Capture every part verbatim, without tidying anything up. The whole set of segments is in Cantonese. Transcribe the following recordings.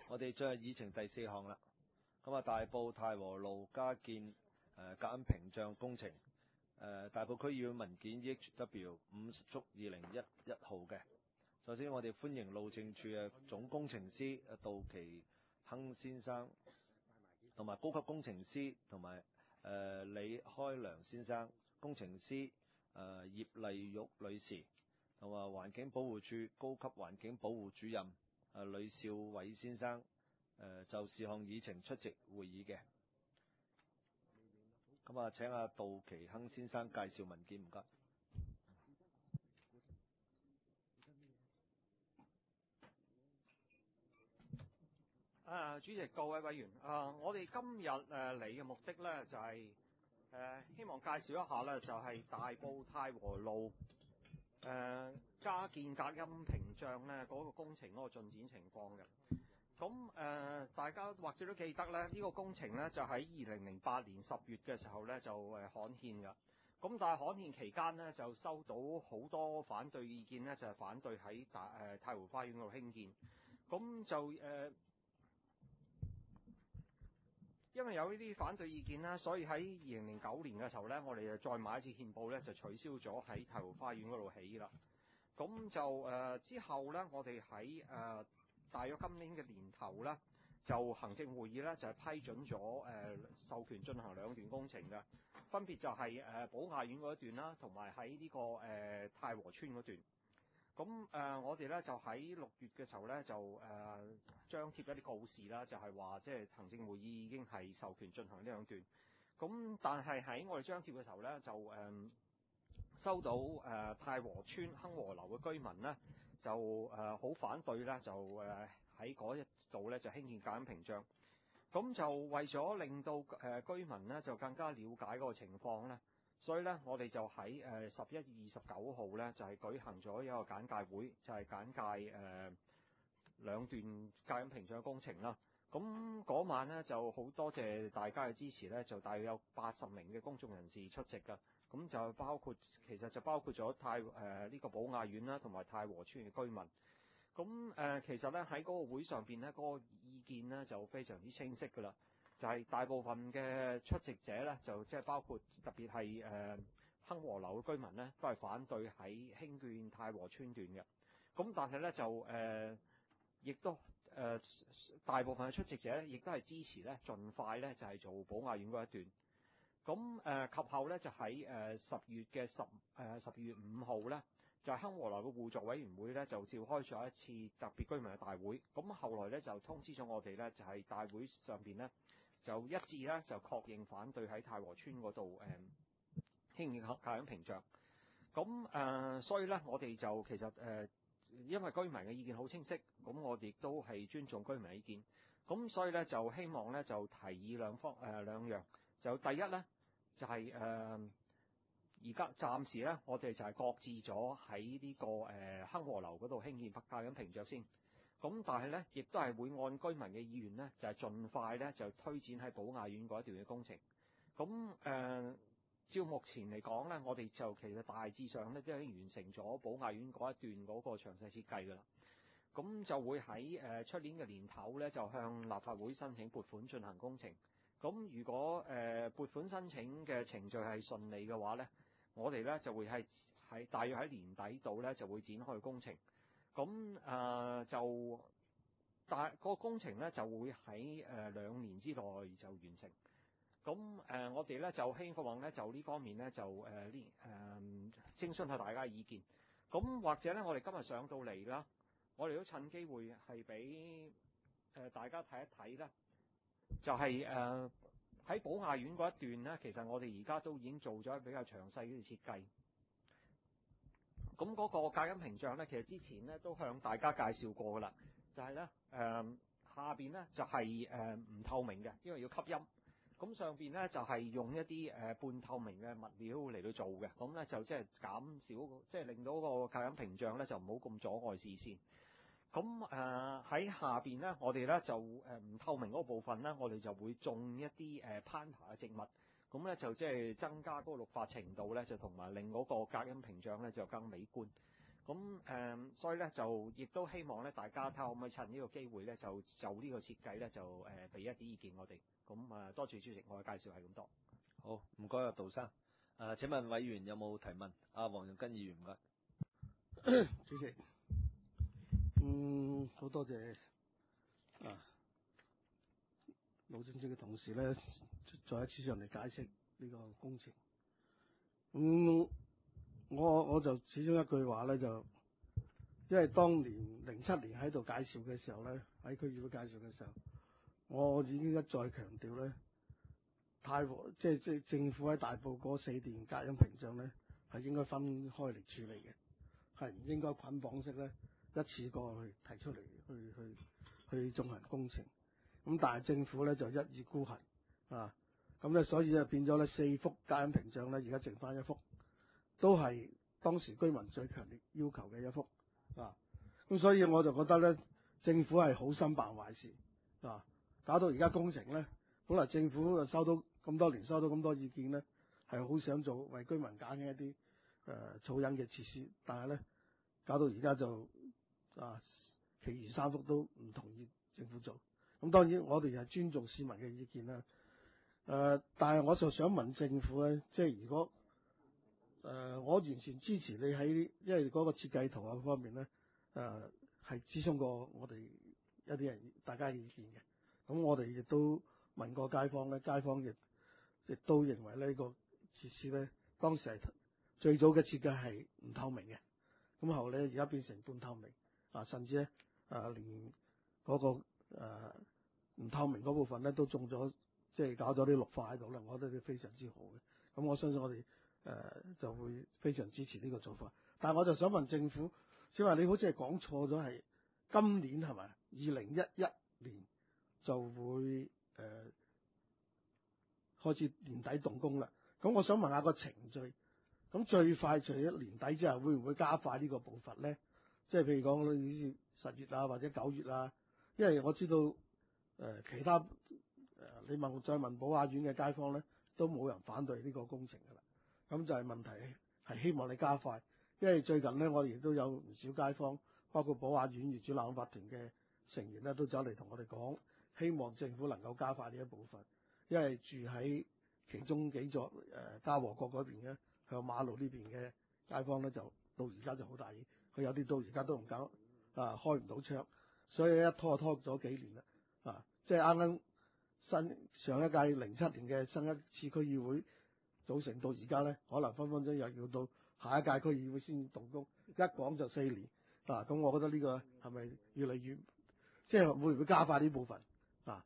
我哋進入議程第四項啦。咁啊，大埔太和路加建誒隔音屏障工程，誒、呃、大埔區議會文件 E H W 五十足二零一一號嘅。首先，我哋歡迎路政署嘅總工程師杜其亨先生，同埋高級工程師同埋誒李開良先生，工程師誒、呃、葉麗玉女士，同埋環境保護署高級環境保護主任誒呂少偉先生，誒、呃、就事項議程出席會議嘅。咁啊，請阿杜其亨先生介紹文件，唔該。 啊，主席、各位委員，啊，我哋今日誒嚟嘅目的咧，就係、是、誒、啊、希望介紹一下咧，就係、是、大埔太和路誒、啊、加建隔音屏障咧嗰、那個工程嗰個進展情況嘅。咁誒、啊，大家或者都記得咧，呢、這個工程咧就喺二零零八年十月嘅時候咧就誒刊憲㗎。咁但係刊憲期間呢，就收到好多反對意見咧，就係、是、反對喺大誒太湖花園嗰度興建。咁就誒。啊因為有呢啲反對意見啦，所以喺二零零九年嘅時候呢，我哋就再買一次憲報呢，就取消咗喺太湖花園嗰度起啦。咁就誒、呃、之後呢，我哋喺誒大約今年嘅年頭呢，就行政會議呢，就係、是、批准咗誒、呃、授權進行兩段工程嘅，分別就係誒寶雅苑嗰一段啦，同埋喺呢個誒、呃、太和村嗰段。咁誒、呃，我哋咧就喺六月嘅時候咧，就誒張貼一啲告示啦，就係話即係行政會議已經係授權進行呢兩段。咁但係喺我哋張貼嘅時候咧，就誒、呃、收到誒、呃、太和村亨和樓嘅居民咧，就誒好、呃、反對咧，就誒喺嗰一度咧就興建隔音屏障。咁就為咗令到誒、呃、居民咧就更加了解嗰個情況咧。所以咧，我哋就喺誒十一月二十九號咧，就係、是、舉行咗一個簡介會，就係、是、簡介誒、呃、兩段隔音屏障工程啦。咁嗰晚咧就好多謝大家嘅支持咧，就大約有八十名嘅公眾人士出席㗎。咁就包括其實就包括咗太誒呢、呃這個寶雅苑啦，同埋太和村嘅居民。咁誒、呃、其實咧喺嗰個會上邊咧，嗰、那個意見咧就非常之清晰㗎啦。就係大部分嘅出席者咧，就即係包括特別係誒亨和樓嘅居民咧，都係反對喺興建太和村段嘅。咁但係咧就誒，亦、呃、都誒、呃、大部分嘅出席者咧，亦都係支持咧，盡快咧就係、是、做寶雅苑嗰一段。咁誒、呃、及後咧就喺誒十月嘅十誒十二月五號咧，就係亨和樓嘅互助委員會咧就召開咗一次特別居民嘅大會。咁後來咧就通知咗我哋咧，就係、是、大會上邊咧。就一致咧，就確認反對喺太和村嗰度誒興建隔音屏障。咁誒、呃，所以咧，我哋就其實誒、呃，因為居民嘅意見好清晰，咁我哋亦都係尊重居民嘅意見。咁所以咧，就希望咧，就提議兩方誒、呃、兩樣。就第一咧，就係誒而家暫時咧，我哋就係擱置咗喺呢個誒亨和樓嗰度興建隔音屏障先。咁但係咧，亦都係會按居民嘅意願咧，就係、是、盡快咧就推展喺寶雅苑嗰一段嘅工程。咁誒、呃，照目前嚟講咧，我哋就其實大致上咧都已經完成咗寶雅苑嗰一段嗰個詳細設計㗎啦。咁就會喺誒出年嘅年頭咧，就向立法會申請撥款進行工程。咁如果誒、呃、撥款申請嘅程序係順利嘅話咧，我哋咧就會係喺大約喺年底度咧就會展開工程。咁誒、呃、就大、嗰個工程咧就會喺誒、呃、兩年之內就完成。咁誒、呃、我哋咧就希望咧就呢方面咧就誒呢誒徵詢下大家嘅意見。咁或者咧我哋今日上到嚟啦，我哋都趁機會係俾誒大家睇一睇啦。就係誒喺寶雅苑嗰一段咧，其實我哋而家都已經做咗比較詳細嘅設計。咁嗰個隔音屏障咧，其實之前咧都向大家介紹過噶啦，就係咧誒下邊咧就係誒唔透明嘅，因為要吸音。咁上邊咧就係、是、用一啲誒、呃、半透明嘅物料嚟到做嘅，咁咧就即係減少，即係令到個隔音屏障咧就唔好咁阻礙視線。咁誒喺下邊咧，我哋咧就誒唔、呃、透明嗰部分咧，我哋就會種一啲誒、呃、攀爬嘅植物。咁咧就即係增加嗰個綠化程度咧，就同埋令嗰個隔音屏障咧就更美觀。 咁誒、呃，所以咧就亦都希望咧大家睇下可唔可以趁呢個機會咧，就就呢個設計咧就誒俾、呃、一啲意見我哋。咁啊，多謝主席，我嘅介紹係咁多。 好，唔該啊，杜生。誒、呃，請問委員有冇提問？阿、啊、黃容根議員唔該。 主席，嗯，好多謝啊，路政署嘅同事咧，再一次上嚟解釋呢個工程。咁、嗯、我我就始終一句話咧，就因為當年零七年喺度介紹嘅時候咧，喺區議會介紹嘅時候，我已經一再強調咧，太和即係即係政府喺大埔嗰四段隔音屏障咧，係應該分開嚟處理嘅。係唔應該捆綁式咧，一次過去提出嚟去去去進行工程。咁但係政府咧就一意孤行啊，咁咧所以就變咗咧四幅隔音屏障咧，而家剩翻一幅，都係當時居民最強烈要求嘅一幅啊。咁所以我就覺得咧，政府係好心辦壞事啊，搞到而家工程咧，本來政府就收到咁多年收到咁多意見咧，係好想做為居民減輕一啲誒噪音嘅設施，但係咧搞到而家就啊，其餘三幅都唔同意政府做。咁當然我哋係尊重市民嘅意見啦。誒、呃，但係我就想問政府咧，即係如果誒、呃，我完全支持你喺，因為嗰個設計圖啊方面咧，誒係諮詢過我哋一啲人大家嘅意見嘅。咁我哋亦都問過街坊咧，街坊亦亦都認為呢個設施咧，當時係最早嘅設計係唔透明嘅，咁後咧而家變成半透明啊，甚至咧啊連嗰、那個誒唔、呃、透明嗰部分咧都種咗，即係搞咗啲綠化喺度咧，我覺得都非常之好嘅。咁我相信我哋誒、呃、就會非常支持呢個做法。但係我就想問政府，即係話你好似係講錯咗，係今年係咪二零一一年就會誒、呃、開始年底動工啦？咁我想問下個程序。咁最快除咗年底之後，會唔會加快呢個步伐咧？即係譬如講，你十月啊，或者九月啊，因為我知道誒、呃、其他誒、呃、你問再問寶雅苑嘅街坊咧，都冇人反對呢個工程㗎啦。咁就係問題係希望你加快，因為最近咧我哋亦都有唔少街坊，包括寶雅苑業主立案法團嘅成員咧，都走嚟同我哋講，希望政府能夠加快呢一部分，因為住喺其中幾座誒嘉禾角嗰邊嘅。向馬路呢邊嘅街坊咧，就到而家就好大意，佢有啲到而家都唔搞啊，開唔到窗，所以一拖就拖咗幾年啦啊！即係啱啱新上一屆零七年嘅新一次區議會組成到而家咧，可能分分鐘又要到下一屆區議會先動工，一講就四年啊！咁我覺得呢個係咪越嚟越即係會唔會加快呢部分啊？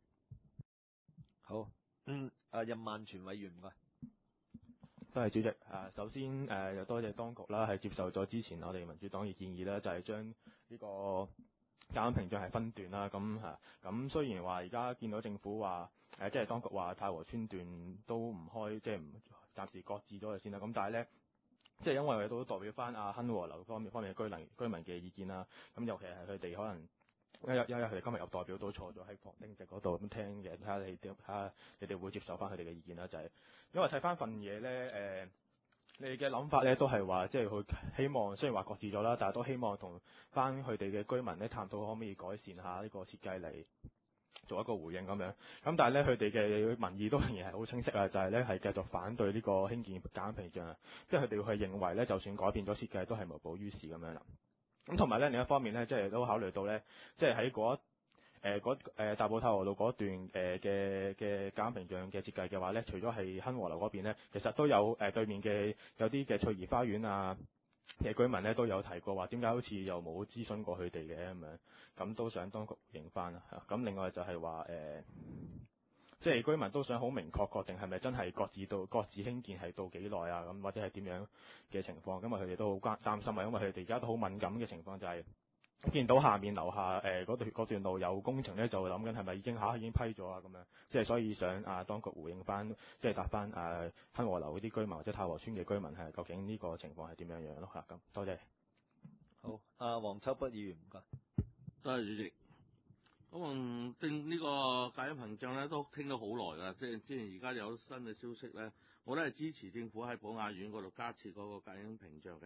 好，嗯，啊任萬全委員唔該。 多謝主席。誒，首先誒，又、呃、多謝當局啦，係接受咗之前我哋民主黨嘅建議啦，就係將呢個隔音屏障係分段啦。咁嚇，咁、啊、雖然話而家見到政府話誒、呃，即係當局話太和村段都唔開，即係唔暫時擱置咗佢先啦。咁但係咧，即係因為都代表翻阿亨和樓方面方面嘅居民居民嘅意見啦。咁尤其係佢哋可能。因為因為佢哋今日有代表都坐咗喺旁聽席嗰度咁聽嘅，睇下你點睇下你哋會接受翻佢哋嘅意見啦。就係、是、因為睇翻份嘢咧，誒、呃，你哋嘅諗法咧都係話，即係佢希望雖然話擱置咗啦，但係都希望同翻佢哋嘅居民咧探討可唔可以改善下呢個設計嚟做一個回應咁樣。咁但係咧佢哋嘅民意都仍然係好清晰啊，就係咧係繼續反對呢個興建隔音屏障啊，即係佢哋係認為咧就算改變咗設計都係無補於事咁樣啦。咁同埋咧另一方面咧，即係都考慮到咧，即係喺嗰誒嗰誒大埔太和路嗰段誒嘅嘅隔音屏障嘅設計嘅話咧，除咗係亨和樓嗰邊咧，其實都有誒、呃、對面嘅有啲嘅翠怡花園啊嘅居民咧都有提過話，點解好似又冇諮詢過佢哋嘅咁樣，咁都想當局認翻啊。咁另外就係話誒。呃即係居民都想好明確確定係咪真係各自到各自興建係到幾耐啊？咁或者係點樣嘅情況？因為佢哋都好關擔心啊，因為佢哋而家都好敏感嘅情況就係、是、見到下面樓下誒嗰段段路有工程咧，就諗緊係咪已經嚇已經批咗啊咁樣。即係所以想啊當局回應翻，即係答翻誒亨和樓嗰啲居民或者太和村嘅居民係究竟呢個情況係點樣樣咯嚇咁。多謝。 好，阿黃秋北議員唔該。 多謝主席。咁嗯，定呢個隔音屏障咧都傾咗好耐噶，即係之前而家有新嘅消息咧，我都係支持政府喺寶雅苑嗰度加設嗰個隔音屏障嘅。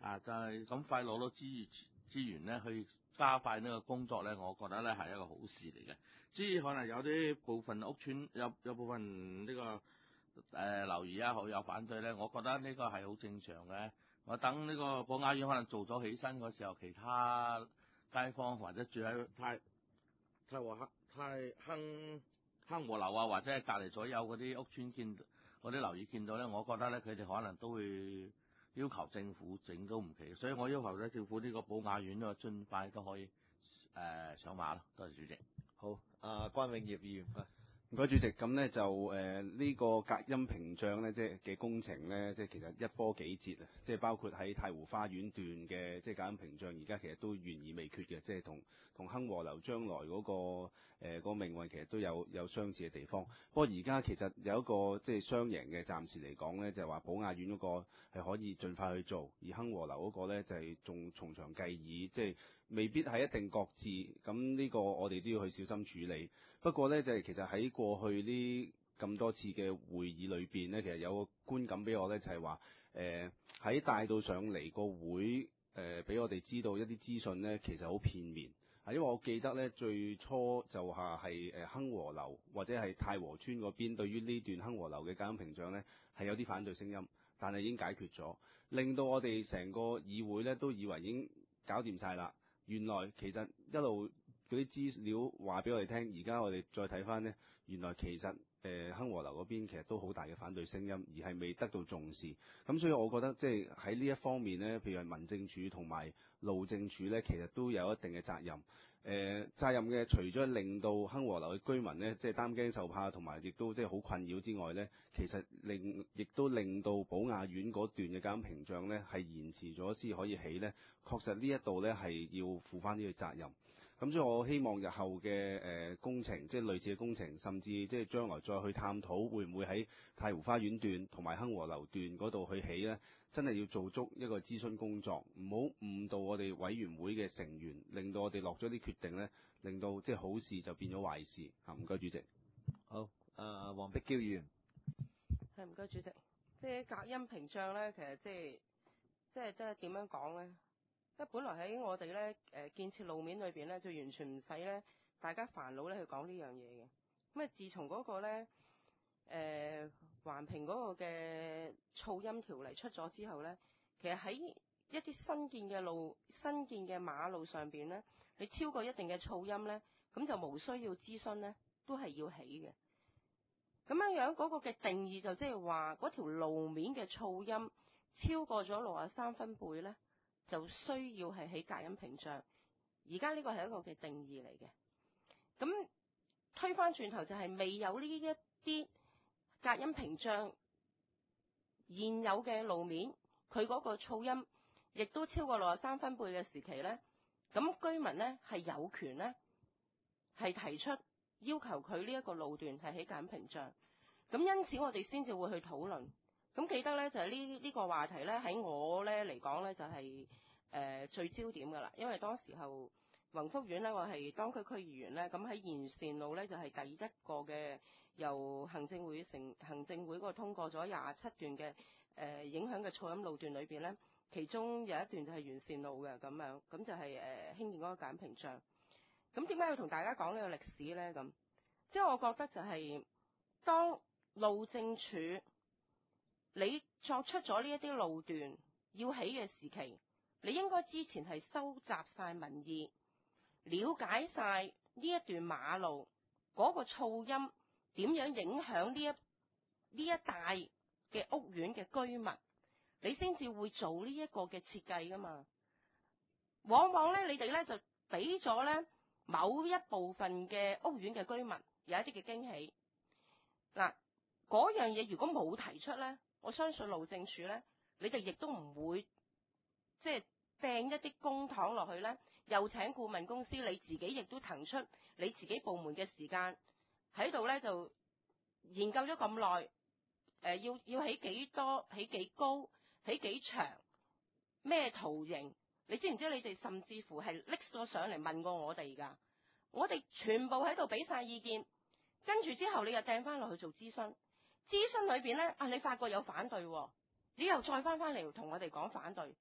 啊，就係咁快攞到資源資源咧，去加快呢個工作咧，我覺得咧係一個好事嚟嘅。至於可能有啲部分屋邨有有部分呢、這個誒、呃、樓宇啊，好有反對咧，我覺得呢個係好正常嘅。我等呢個寶雅苑可能做咗起身嗰時候，其他街坊或者住喺太太和亨太亨亨和樓啊，或者係隔離左右嗰啲屋邨見嗰啲樓宇見到咧，我覺得咧佢哋可能都會要求政府整都唔奇，所以我要求咧政府呢個寶雅苑呢個盡快都可以誒、呃、上馬咯。多謝主席。 好，阿關永業議員。 唔該主席，咁呢就誒呢、呃呢個隔音屏障呢，即係嘅工程呢，即係其實一波幾折啊！即係包括喺太湖花園段嘅即係隔音屏障，而家其實都懸而未決嘅，即係同同亨和樓將來嗰、嗰個誒、呃嗰個命運其實都有有相似嘅地方。不過而家其實有一個即係雙贏嘅，暫時嚟講呢，就係話寶雅苑嗰個係可以盡快去做，而亨和樓嗰個呢就係仲從長計議，即係未必係一定各自。咁呢個我哋都要去小心處理。不過呢，就係、是、其實喺過去呢咁多次嘅會議裏邊呢，其實有個觀感俾我呢，就係話誒喺帶到上嚟個會誒，俾、呃、我哋知道一啲資訊呢，其實好片面啊。因為我記得呢，最初就話係誒亨和樓或者係太和邨嗰邊對於呢段亨和樓嘅隔音屏障呢，係有啲反對聲音，但係已經解決咗，令到我哋成個議會呢，都以為已經搞掂晒啦。原來其實一路嗰啲資料話俾我哋聽，而家我哋再睇翻呢，原來其實誒、呃、亨和樓嗰邊其實都好大嘅反對聲音，而係未得到重視。咁所以我覺得即係喺呢一方面呢，譬如係民政處同埋路政處呢，其實都有一定嘅責任。誒、呃、責任嘅除咗令到亨和樓嘅居民呢，即係擔驚受怕，同埋亦都即係好困擾之外呢，其實令亦都令到寶雅苑嗰段嘅隔音屏障呢係延遲咗先可以起呢。確實呢一度呢係要負翻呢個責任。咁所以我希望日後嘅誒、呃、工程，即係類似嘅工程，甚至即係將來再去探討會唔會喺太湖花園段同埋亨和樓段嗰度去起呢，真係要做足一個諮詢工作，唔好誤導我哋委員會嘅成員，令到我哋落咗啲決定呢，令到即係好事就變咗壞事嚇。唔該主席。 好，誒黃碧嬌議員。 係唔該主席，即係隔音屏障咧，其實即係即係即係點樣講咧？即係本來喺我哋咧誒建設路面裏邊咧，就完全唔使咧大家煩惱咧去講呢樣嘢嘅。咁啊，自從嗰個咧誒環評嗰個嘅噪音條例出咗之後咧，其實喺一啲新建嘅路、新建嘅馬路上邊咧，你超過一定嘅噪音咧，咁就無需要諮詢咧，都係要起嘅。咁樣樣嗰個嘅定義就即係話嗰條路面嘅噪音超過咗六十三分貝咧，就需要係起隔音屏障。而家呢個係一個嘅定義嚟嘅。咁推翻轉頭就係未有呢一啲隔音屏障，現有嘅路面佢嗰個噪音亦都超過六十三分貝嘅時期咧，咁居民咧係有權咧係提出要求佢呢一個路段係起隔音屏障。咁因此我哋先至會去討論。咁記得咧就係呢呢個話題咧喺我咧嚟講咧就係、是、誒、呃、最焦點㗎啦，因為當時候宏福苑咧我係當區區議員咧，咁喺延善路咧就係、是、第一個嘅由行政會成行政會嗰個通過咗廿七段嘅誒、呃、影響嘅噪音路段裏邊咧，其中有一段就係延善路嘅咁樣，咁就係、是、誒、呃、興建嗰個隔音屏障。咁點解要同大家講呢個歷史咧？咁即係我覺得就係、是、當路政署你作出咗呢一啲路段要起嘅時期，你應該之前係收集晒民意，了解晒呢一段馬路嗰個噪音點樣影響呢一呢一帶嘅屋苑嘅居民，你先至會做呢一個嘅設計噶嘛。往往咧，你哋咧就俾咗咧某一部分嘅屋苑嘅居民有一啲嘅驚喜。嗱，嗰樣嘢如果冇提出咧，我相信路政署咧，你哋亦都唔會即係掟一啲公帑落去咧，又請顧問公司，你自己亦都騰出你自己部門嘅時間喺度咧，就研究咗咁耐，誒、呃、要要起幾多、起幾高、起幾長、咩圖形？你知唔知你哋甚至乎係拎咗上嚟問過我哋㗎？我哋全部喺度俾晒意見，跟住之後你又掟翻落去做諮詢。諮詢裏邊咧，啊你發覺有反對，你又再翻翻嚟同我哋講反對。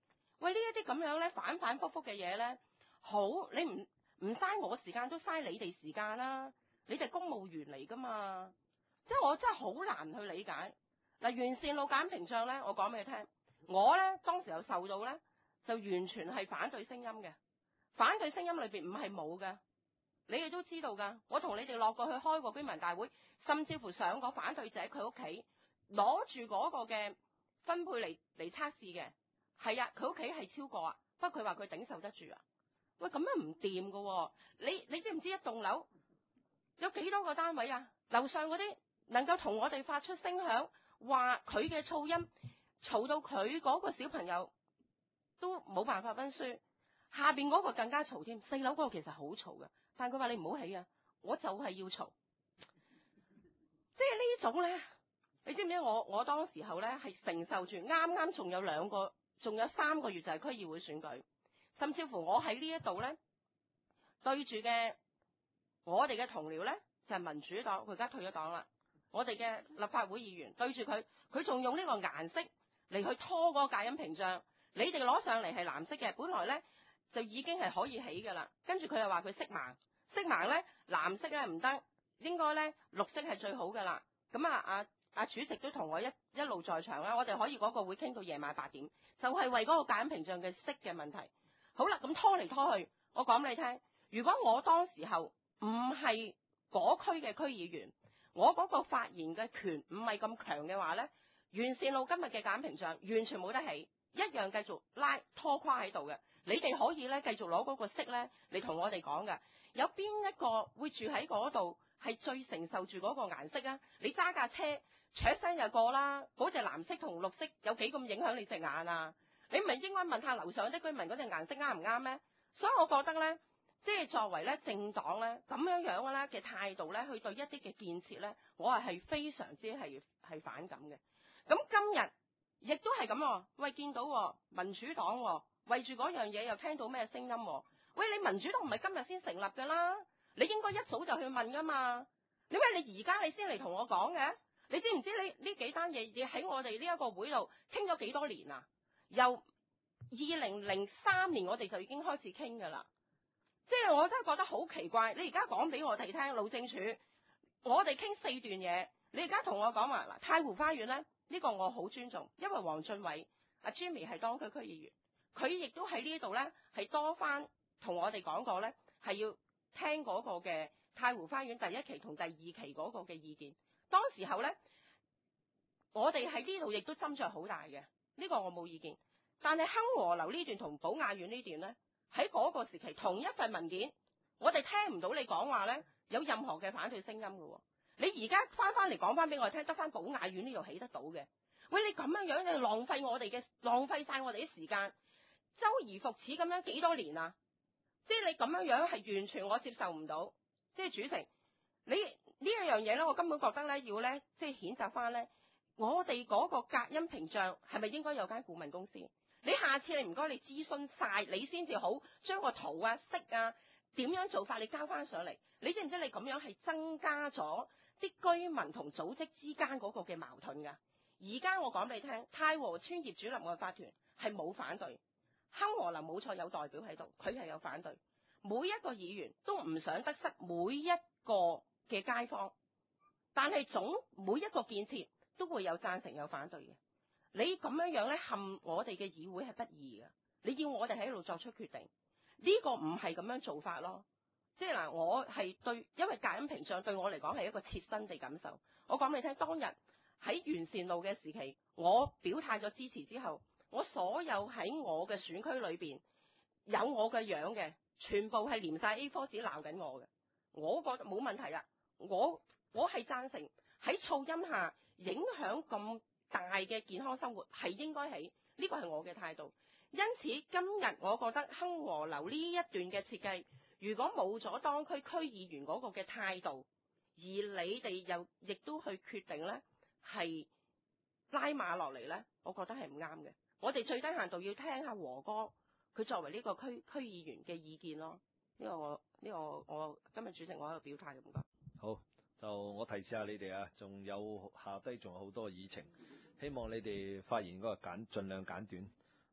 喂，呢一啲咁樣咧反反覆覆嘅嘢咧，好你唔唔嘥我時間都嘥你哋時間啦，你哋公務員嚟噶嘛，即係我真係好難去理解。嗱，完善路減屏障咧，我講俾你聽，我咧當時有受到咧，就完全係反對聲音嘅，反對聲音裏邊唔係冇嘅，你哋都知道㗎。我同你哋落過去開過居民大會，甚至乎上過反對者佢屋企，攞住嗰個嘅分配嚟嚟測試嘅，係啊，佢屋企係超過啊，不過佢話佢頂受得住啊。喂，咁樣唔掂㗎喎，你你知唔知一棟樓有幾多個單位啊？樓上嗰啲能夠同我哋發出聲響，話佢嘅噪音嘈到佢嗰個小朋友都冇辦法温書，下邊嗰個更加嘈添。四樓嗰個其實好嘈嘅，但佢話你唔好起啊，我就係要嘈。即係呢種咧，你知唔知我我當時候咧係承受住啱啱仲有兩個，仲有三個月就係區議會選舉，甚至乎我喺呢一度咧對住嘅我哋嘅同僚咧就係民主黨，佢而家退咗黨啦。我哋嘅立法會議員對住佢，佢仲用呢個顏色嚟去拖嗰個隔音屏障。你哋攞上嚟係藍色嘅，本來咧就已經係可以起噶啦。跟住佢又話佢色盲，色盲咧藍色咧唔得，應該咧綠色係最好噶啦。咁啊啊啊主席都同我一一路在場啦，我哋可以嗰個會傾到夜晚八點，就係、是、為嗰個隔音屏障嘅色嘅問題。好啦，咁拖嚟拖去，我講俾你聽，如果我當時候唔係嗰區嘅區議員，我嗰個發言嘅權唔係咁強嘅話呢，完善路今日嘅減屏障完全冇得起，一樣繼續拉拖垮喺度嘅。你哋可以咧繼續攞嗰個色咧嚟同我哋講嘅，有邊一個會住喺嗰度係最承受住嗰個顏色啊？你揸架車，唰聲就過啦，嗰隻藍色同綠色有幾咁影響你隻眼啊？你唔係應該問下樓上啲居民嗰隻顏色啱唔啱咩？所以我覺得咧。即係作為咧政黨咧咁樣樣嘅咧嘅態度咧，去對一啲嘅建設咧，我係係非常之係係反感嘅。咁今日亦都係咁喎，喂，見到民主黨為住嗰樣嘢又聽到咩聲音？喂，你民主黨唔係今日先成立㗎啦，你應該一早就去問㗎嘛？點解你而家你先嚟同我講嘅？你知唔知你呢幾單嘢你喺我哋呢一個會度傾咗幾多年啊？由二零零三年我哋就已經開始傾㗎啦。即係我真係覺得好奇怪，你而家講俾我哋聽，路政署我哋傾四段嘢，你而家同我講話嗱，太湖花園咧呢、呢個我好尊重，因為黃俊偉阿 Jimmy 係當區區議員，佢亦都喺呢度咧係多番同我哋講過咧，係要聽嗰個嘅太湖花園第一期同第二期嗰個嘅意見。當時候咧，我哋喺呢度亦都斟酌好大嘅，呢、呢個我冇意見。但係亨和樓呢段同寶雅苑呢段咧。喺嗰個時期，同一份文件，我哋聽唔到你講話咧，有任何嘅反對聲音嘅喎。你而家翻翻嚟講翻俾我聽，得翻寶雅苑呢度起得到嘅。喂，你咁樣樣，你浪費我哋嘅，浪費晒我哋啲時間，周而復始咁樣幾多年啊？即係你咁樣樣係完全我接受唔到。即係主席，你呢一樣嘢咧，我根本覺得咧要咧，即係譴責翻咧，我哋嗰個隔音屏障係咪應該有間顧問公司？你下次你唔該你諮詢晒，你先至好將個圖啊、色啊點樣做法，你交翻上嚟。你知唔知你咁樣係增加咗啲居民同組織之間嗰個嘅矛盾㗎？而家我講俾你聽，太和村業主立案法團係冇反對，亨和樓冇錯有代表喺度，佢係有反對。每一個議員都唔想得失每一個嘅街坊，但係總每一個建設都會有贊成有反對嘅。你咁樣樣咧，陷我哋嘅議會係不義嘅。你要我哋喺度作出決定，呢個唔係咁樣做法咯。即係嗱，我係對，因為隔音屏障對我嚟講係一個切身嘅感受。我講俾你聽，當日喺完善路嘅時期，我表態咗支持之後，我所有喺我嘅選區裏邊有我嘅樣嘅，全部係連晒 A 四 紙鬧緊我嘅。我覺得冇問題啊，我我係贊成喺噪音下影響咁大嘅健康生活係應該起，呢個係我嘅態度。因此今日我覺得亨和樓呢一段嘅設計，如果冇咗當區區議員嗰個嘅態度，而你哋又亦都去決定呢係拉馬落嚟呢，我覺得係唔啱嘅。我哋最低限度要聽下和哥佢作為呢個區區議員嘅意見咯。呢、這個我呢、這個我今日主席我喺度表態咁講。 好，就我提示下你哋啊，仲有下低仲有好多議程，希望你哋發言嗰個簡盡量簡短。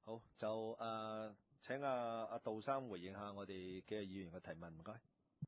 好，就誒、呃、請阿阿杜生回應下我哋嘅議員嘅提問，唔該。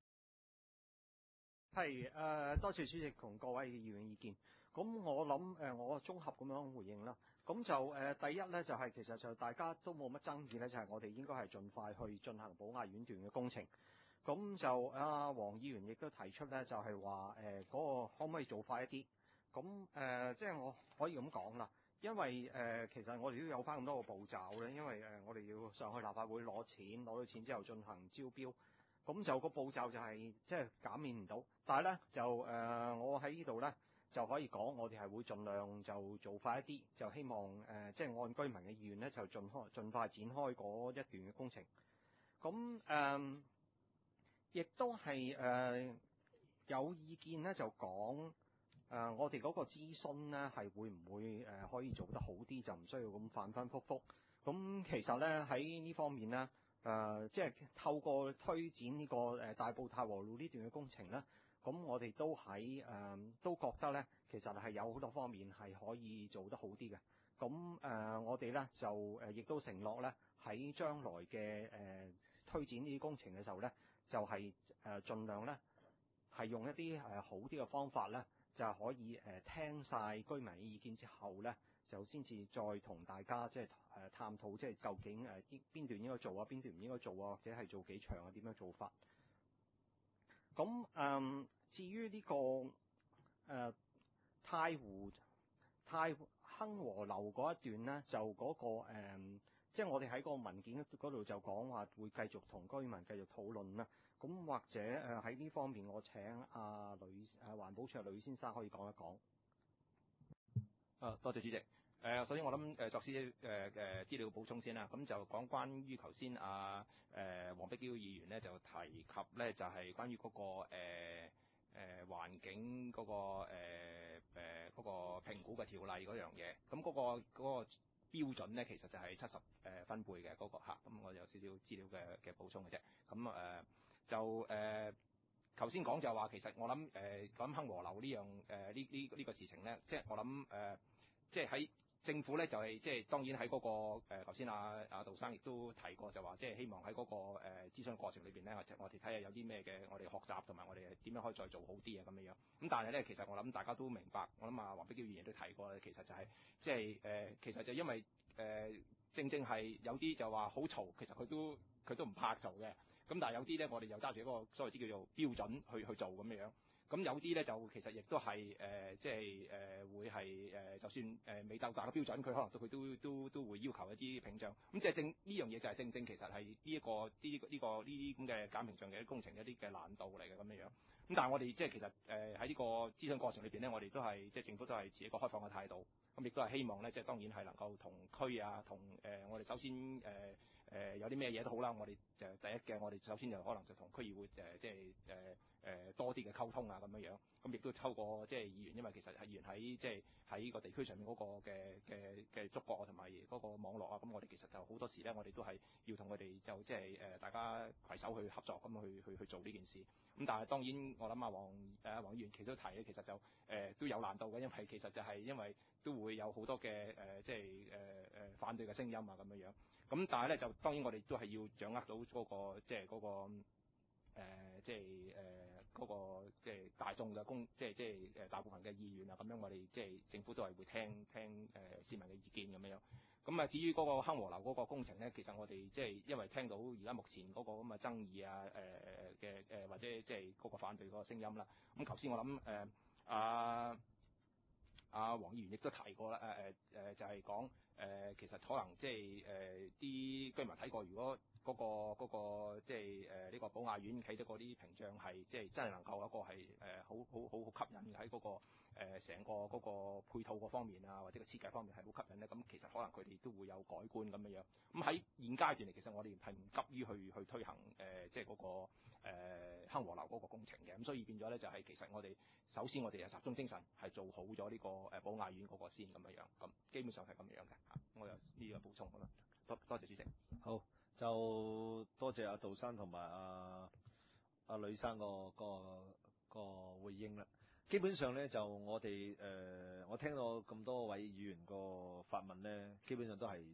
係誒、呃，多謝主席同各位議員意見。咁我諗誒、呃，我綜合咁樣回應啦。咁就誒、呃，第一咧就係、是、其實就大家都冇乜爭議咧，就係、是、我哋應該係盡快去進行寶雅苑段嘅工程。咁就阿黃議員亦都提出咧，就係話誒嗰個可唔可以做快一啲？咁誒、呃，即係我可以咁講啦，因為誒、呃、其實我哋都有翻咁多個步驟咧，因為誒、呃、我哋要上去立法會攞錢，攞到錢之後進行招標。咁就個步驟就係、是、即係減免唔到，但係咧就誒、呃、我喺呢度咧就可以講，我哋係會盡量就做快一啲，就希望誒、呃、即係按居民嘅意願咧，就盡開盡快展開嗰一段嘅工程。咁誒亦都係誒、呃、有意見咧，就講誒、呃、我哋嗰個諮詢咧係會唔會誒、呃、可以做得好啲，就唔需要咁反反覆覆。咁其實咧喺呢方面咧。誒、呃，即係透過推展呢、這個誒、呃、大埔太和路呢段嘅工程咧，咁我哋都喺誒、呃、都覺得咧，其實係有好多方面係可以做得好啲嘅。咁誒、呃，我哋咧就誒亦、呃、都承諾咧，喺將來嘅誒、呃、推展呢啲工程嘅時候咧，就係、是、誒、呃、盡量咧係用一啲誒、呃、好啲嘅方法咧，就係可以誒、呃、聽晒居民嘅意見之後咧，就先至再同大家即係誒探討，即係究竟誒邊邊段應該做啊，邊段唔應該做啊，或者係做幾長啊，點樣做法？咁誒、嗯，至於呢、這個誒、呃、太湖太亨和樓嗰一段咧，就嗰、那個、呃、即係我哋喺個文件嗰度就講話會繼續同居民繼續討論啦。咁或者誒喺呢方面，我請阿呂誒環保署嘅呂先生可以講一講。 啊，多謝主席。誒、呃，首先我諗誒作啲誒誒資料補充先啦。咁就講關於頭先阿誒黃碧嬌議員咧就提及咧，就係、是、關於嗰、那個誒誒、呃、環境嗰、那個誒誒嗰個評估嘅條例嗰樣嘢。咁嗰、那個嗰、那個標準咧，其實就係七十誒分貝嘅嗰、那個嚇。咁我有少少資料嘅嘅補充嘅啫。咁誒、呃、就誒頭先講就話，其實我諗誒講亨和樓呢樣誒呢呢呢個事情咧，即係我諗誒、呃、即係喺。政府咧就係即係當然喺嗰、那個誒頭先阿阿杜生亦都提過，就話即係希望喺嗰、那個誒、呃、諮詢過程裏邊咧，我哋睇下有啲咩嘅我哋學習同埋我哋點樣可以再做好啲啊咁樣樣。咁但係咧，其實我諗大家都明白，我諗啊黃碧嬌議員都提過咧，其實就係即係誒，其實就因為誒、呃、正正係有啲就話好嘈，其實佢都佢都唔怕嘈嘅。咁但係有啲咧，我哋又揸住一個所謂之叫做標準去去做咁樣樣。咁有啲咧就其實亦都係誒，即係誒會係誒、呃，就算誒未到達嘅標準，佢可能都佢都都都會要求一啲屏障。咁即係正呢樣嘢就係正正其實係呢一個呢呢、這個呢啲咁嘅減屏障嘅啲工程一啲嘅難度嚟嘅咁樣樣。咁但係我哋即係其實誒喺呢個諮詢過程裏邊咧，我哋都係即係政府都係持一個開放嘅態度。咁亦都係希望咧，即係當然係能夠同區啊，同誒、呃、我哋首先誒誒、呃呃、有啲咩嘢都好啦，我哋就第一嘅，我哋首先就可能就同區議會誒、呃、即係誒。呃誒多啲嘅溝通啊咁樣樣，咁亦都透過即係議員，因為其實係議員喺即係喺個地區上面嗰個嘅嘅嘅觸覺啊，同埋嗰個網絡啊，咁我哋其實就好多時咧，我哋都係要同佢哋就即係誒大家攜手去合作咁去去去做呢件事。咁但係當然我諗啊黃誒黃議員其實都提咧，其實就誒、呃、都有難度嘅，因為其實就係因為都會有好多嘅誒、呃、即係誒誒反對嘅聲音啊咁樣樣。咁但係咧就當然我哋都係要掌握到嗰、那個即係嗰個。誒、呃，即係誒嗰個即係大眾嘅公，即係即係誒大部分嘅意願啊，咁樣我哋即係政府都係會聽聽誒、呃、市民嘅意見咁樣。咁啊，至於嗰個亨和樓嗰個工程咧，其實我哋即係因為聽到而家目前嗰個咁嘅爭議啊，誒嘅誒或者即係嗰個反對嗰個聲音啦。咁頭先我諗誒阿阿黃議員亦都提過啦，誒誒誒就係講誒其實可能即係誒啲居民睇過，如果嗰、那個嗰、那個即係誒呢個寶雅苑起得嗰啲屏障係即係真係能夠一個係誒好好好好吸引嘅喺嗰個成、呃、個嗰個配套嗰方面啊，或者個設計方面係好吸引咧。咁其實可能佢哋都會有改觀咁樣樣。咁喺現階段嚟，其實我哋係唔急於去去推行誒、呃、即係嗰、那個誒、呃、亨和樓嗰個工程嘅。咁所以變咗咧就係、是、其實我哋首先我哋係集中精神係做好咗呢個誒寶雅苑嗰個先咁樣樣。咁基本上係咁樣嘅嚇。我有呢個補充咁啦。多多謝主席。 好。就多謝阿杜生同埋阿阿呂生個個個回應啦。基本上咧就我哋誒、呃，我聽到咁多位議員個發問咧，基本上都係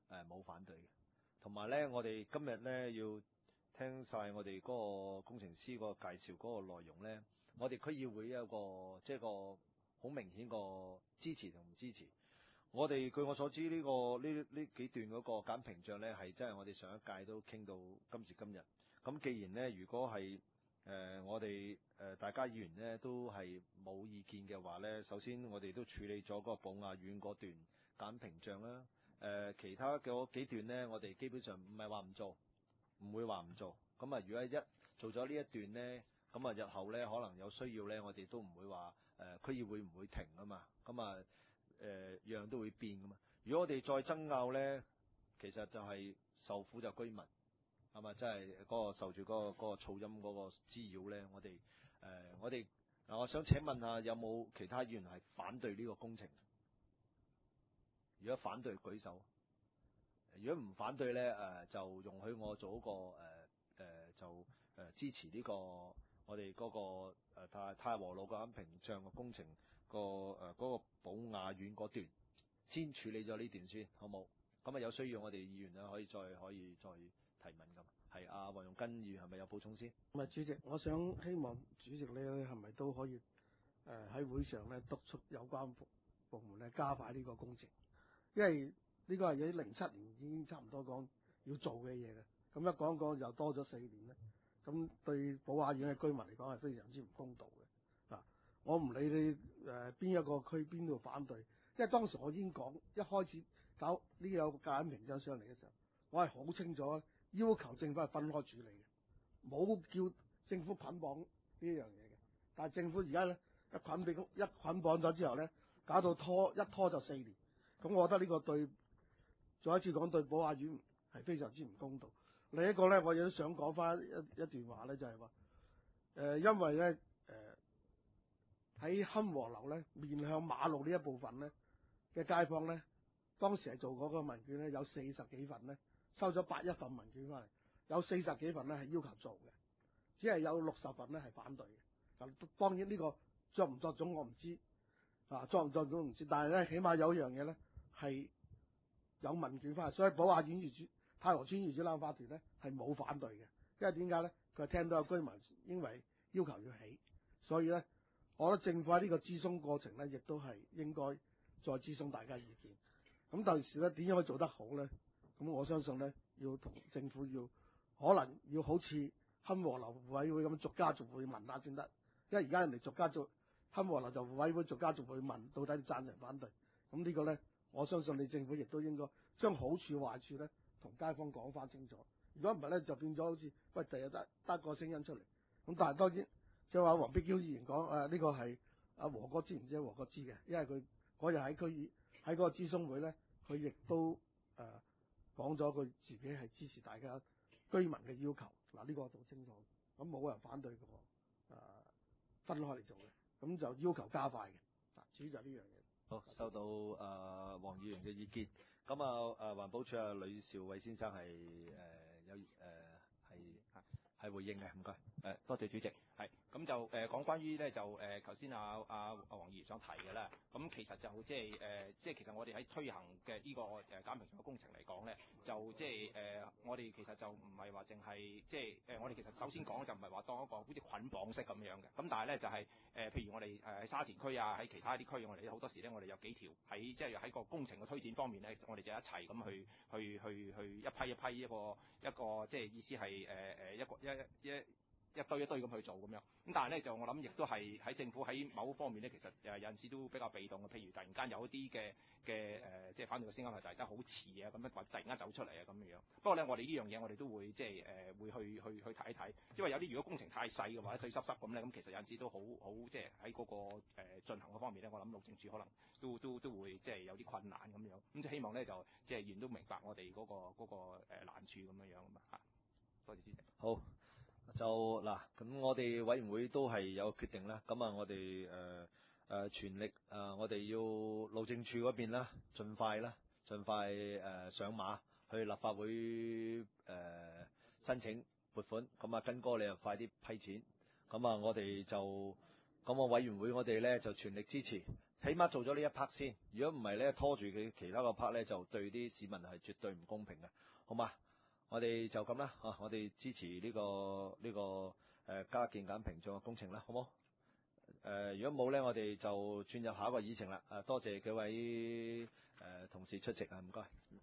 誒冇反對嘅。同埋咧，我哋今日咧要聽晒我哋嗰個工程師嗰個介紹嗰個內容咧，我哋區議會有個即係個好明顯個支持同唔支持。我哋據我所知呢、呢個呢呢幾段嗰個減屏障咧係真係我哋上一屆都傾到今時今日。咁既然咧，如果係誒、呃、我哋誒、呃、大家議員咧都係冇意見嘅話咧，首先我哋都處理咗嗰個寶雅苑嗰段減屏障啦。誒、呃、其他嘅幾段咧，我哋基本上唔係話唔做，唔會話唔做。咁啊，如果一做咗呢一段咧，咁啊日後咧可能有需要咧，我哋都唔會話誒、呃、區議會唔會停啊嘛。咁啊〜誒、呃、樣都會變噶嘛。如果我哋再爭拗咧，其實就係受苦就居民，係嘛？即係嗰個受住嗰、嗰個嗰個噪音嗰個滋擾咧，我哋誒、呃、我哋嗱，我想請問下有冇其他議員係反對呢個工程？如果反對舉手，如果唔反對咧，誒、呃、就容許我做一個誒誒、呃、就誒、呃、支持呢個我哋嗰、嗰個誒太太和路嘅減屏障嘅工程。個誒嗰個寶雅苑嗰段先處理咗呢段先，好冇？咁啊有需要我哋議員咧可以再可以再提問㗎。係阿黃容根議員係咪有補充先？ 唔係主席，我想希望主席咧係咪都可以誒喺、呃、會上咧督促有關部部門咧加快呢個工程，因為呢個係喺零七年已經差唔多講要做嘅嘢嘅，咁一講講又多咗四年咧，咁對寶雅苑嘅居民嚟講係非常之唔公道嘅。我唔理你誒邊、呃、一個區邊度反對，因為當時我已經講，一開始搞呢個減屏障上嚟嘅時候，我係好清楚要求政府係分開處理嘅，冇叫政府捆綁呢一樣嘢嘅。但係政府而家咧一捆綁一捆綁咗之後咧，搞到拖一拖就四年，咁我覺得呢個對再一次講對寶雅苑係非常之唔公道。另一個咧，我亦都想講翻一一段話咧，就係話誒，因為咧誒。呃喺亨和樓咧，面向馬路呢一部分咧嘅街坊咧，當時係做嗰個問卷咧，有四十幾份咧，收咗八一份問卷翻嚟，有四十幾份咧係要求做嘅，只係有六十份咧係反對嘅。咁當然呢個作唔作總我唔知，啊作唔作總唔知，但係咧起碼有一樣嘢咧係有問卷翻嚟，所以寶雅苑業主太和邨業主立案法團咧係冇反對嘅，因為點解咧？佢係聽到有居民因為要求要起，所以咧。我覺得政府喺呢個諮詢過程咧，亦都係應該再諮詢大家意見。咁到時咧點樣可以做得好咧？咁我相信咧，要同政府要可能要好似亨和樓互委會咁逐家逐戶問下先得。因為而家人哋逐家逐亨和樓就互委會逐家逐戶問到底贊成反對。咁呢個咧，我相信你政府亦都應該將好處壞處咧同街坊講翻清楚。如果唔係咧，就變咗好似喂第日得得個聲音出嚟。咁但係當然。即係話黃碧嬌議員講誒呢個係阿和哥知唔知？和哥知嘅，因為佢嗰日喺區議喺嗰個諮詢會咧，佢亦都誒講咗佢自己係支持大家居民嘅要求。嗱、這、呢個我做清楚，咁冇人反對嘅喎、呃，分開嚟做嘅，咁就要求加快嘅。嗱，主要就係呢樣嘢。 好，收到誒黃、呃、議員嘅意見。咁啊誒環保署啊呂兆偉先生係誒、呃、有誒係係回應嘅，唔該。 誒多謝主席。係咁就誒、呃、講關於咧就誒頭先阿阿阿黃議員想提嘅啦。咁其實就即係誒即係其實我哋喺推行嘅呢個誒減屏障嘅工程嚟講咧，就即係誒我哋其實就唔係話淨係即係誒我哋其實首先講就唔係話當一個好似捆綁式咁樣嘅。咁但係咧就係、是、誒、呃、譬如我哋誒喺沙田區啊，喺其他啲區，我哋好多時咧我哋有幾條喺即係喺個工程嘅推展方面咧，我哋就一齊咁去去去去一批一批一個一個即係意思係誒誒一個一一。一一堆一堆咁去做咁樣，咁但係咧就我諗亦都係喺政府喺某方面咧，其實誒有陣時都比較被動嘅。譬如突然間有一啲嘅嘅誒，即係反對嘅聲音係突然間好遲啊，咁樣或者突然間走出嚟啊咁樣。不過咧，我哋呢樣嘢我哋都會即係誒、呃、會去去去睇一睇，因為有啲如果工程太細嘅或者碎濕濕咁咧，咁其實有陣時都好好即係喺嗰個誒、呃、進行嘅方面咧，我諗路政署可能都都都會即係有啲困難咁樣。咁就希望咧就即係議員都明白我哋嗰、嗰個嗰、嗰個誒難處咁樣樣啊嘛嚇。多謝主席。 好。就嗱，咁我哋委員會都係有決定啦。咁啊，我哋誒誒全力誒、呃，我哋要路政署嗰邊啦，盡快啦，盡快誒、呃、上馬去立法會誒、呃、申請撥款。咁啊，根哥你又快啲批錢。咁啊，我哋就咁啊，委員會我哋咧就全力支持。 起碼做咗呢一 part 先。如果唔係咧，拖住佢其他個 part 咧，就對啲市民係絕對唔公平嘅，好嘛？我哋就咁啦，啊，我哋支持呢、個呢、個誒、呃、加建減屏障嘅工程啦，好冇？誒、呃，如果冇咧，我哋就轉入下一個議程啦。誒、多謝幾位誒、呃、同事出席啊，唔該。